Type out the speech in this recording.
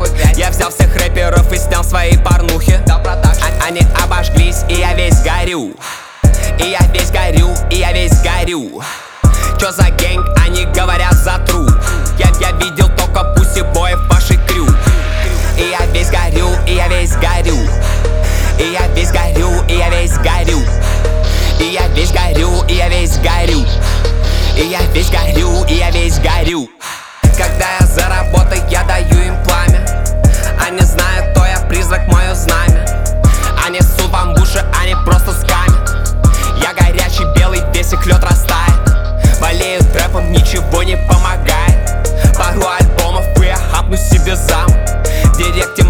Я взял всех рэперов и снял свои порнухи. Они обожглись, и я весь горю. И я весь горю, и я весь горю. Чё за гэнг, они говорят затру. Я видел только пусси-боев в вашей крю. И я весь горю, и я весь горю. И я весь горю, и я весь горю. И я весь горю, и я весь горю. И я весь горю, и я весь горю. Когда я за работой, я даю им пламя. Они знают, то я призрак, мое знамя. Они ссут вам в уши, они просто скамят. Я горячий, белый, весь их лед растает. Болеют рэпом, ничего не помогает. Пару альбомов, и я хапну себе зам. В директе